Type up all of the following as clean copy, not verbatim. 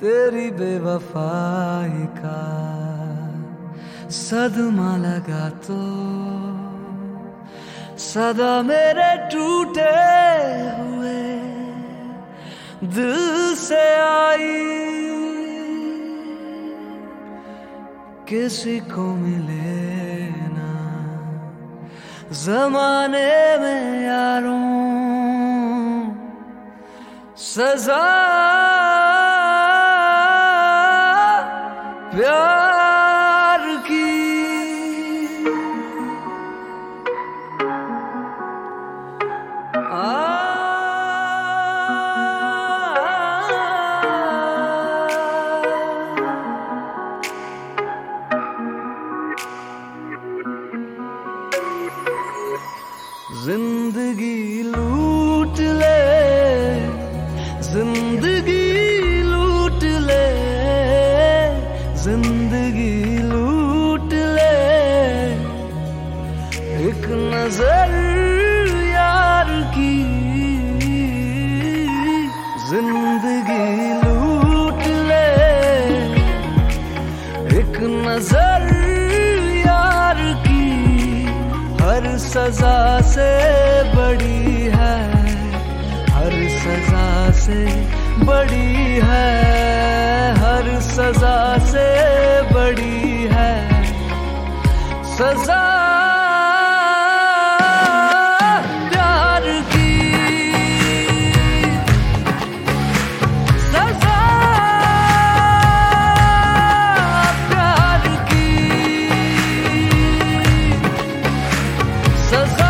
तेरी बेवफाई का सदमा लगा तो सदा मेरे टूटे हुए दिल से आई। किसी को मिले ना ज़माने में यारों सजा प्यार की। जिंदगी लूट ले, जिंदगी लूट ले, जिंदगी लूट ले। एक नजर यार की जिंदगी लूट ले। एक नजर यार की हर सजा से बड़ी है, हर सजा से बड़ी है, हर सजा से बड़ी है सजा प्यार की। सजा प्यार की, सजा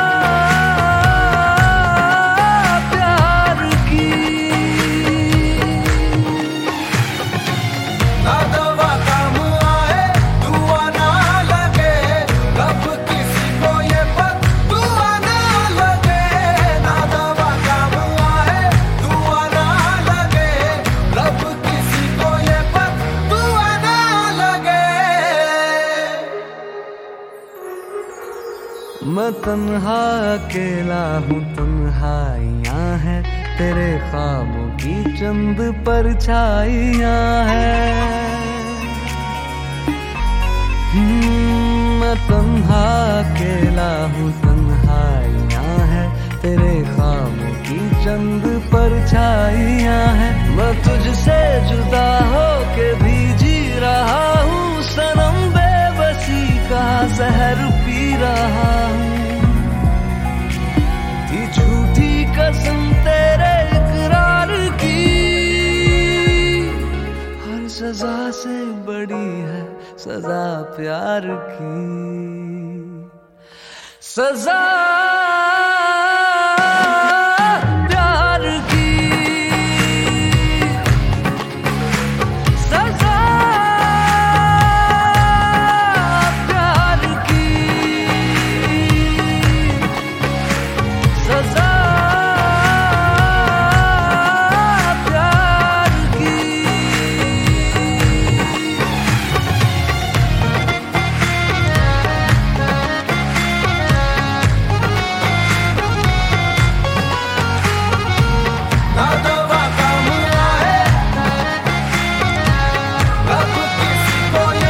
प्यार की। ना दवा काम आए दुआ ना लगे, रब किसी को ये बद्दुआ ना लगे। ना दवा काम आए दुआ ना लगे, रब किसी को ये बद्दुआ ना लगे। मैं तन्हा अकेला हूँ, तन्हाइयाँ हैं तेरे ख्वाबों की चंद परछाइयाँ हैं। मैं तन्हा अकेला हूँ, तन्हाइयाँ हैं तेरे ख्वाबों की चंद परछाइयाँ हैं। मैं तुझसे जुदा हो के भी जी रहा हूँ, सनम बेबसी का जहर पी रहा हूँ। थी झूठी कसम तेरे इकरार की, हर सजा से बड़ी है सजा प्यार की। सजा प्यार की, सजा प्यार की, सजा प्यार की। ना दवा काम आए रब किसी को ये।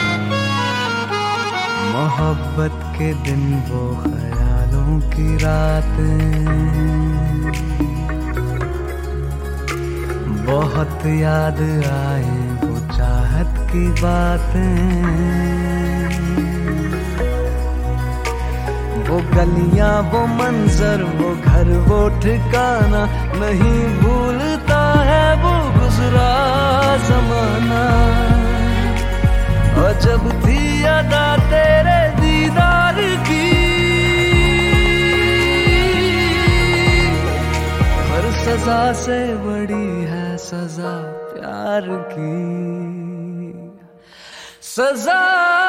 मोहब्बत के दिन वो ख्यालों की रातें, बहुत याद आए वो चाहत की बातें। वो गलियां वो मंजर वो घर वो ठिकाना नहीं भूलता है वो गुजरा जमाना। और जब थी अदा तेरे दीदार की, हर सजा से बड़ी है सजा प्यार की। सजा